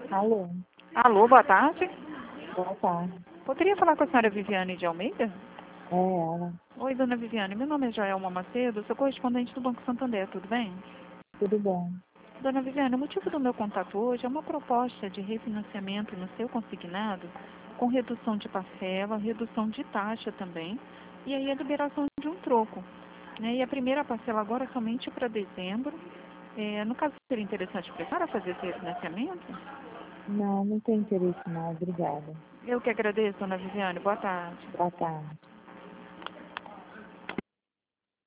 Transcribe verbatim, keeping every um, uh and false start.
Alô, Alô, boa tarde. boa tarde. Poderia falar com a senhora Viviane de Almeida? É ela. Oi, dona Viviane. Meu nome é Joelma Macedo, sou correspondente do Banco Santander, tudo bem? Tudo bom? Dona Viviane, o motivo do meu contato hoje é uma proposta de refinanciamento no seu consignado, com redução de parcela, redução de taxa também, e aí a liberação de um troco. Né? E a primeira parcela agora somente para dezembro. É, no caso, seria interessante para a senhora fazer esse refinanciamento? Não, não tem interesse não, obrigada. Eu que agradeço, dona Viviane. Boa tarde. Boa tarde.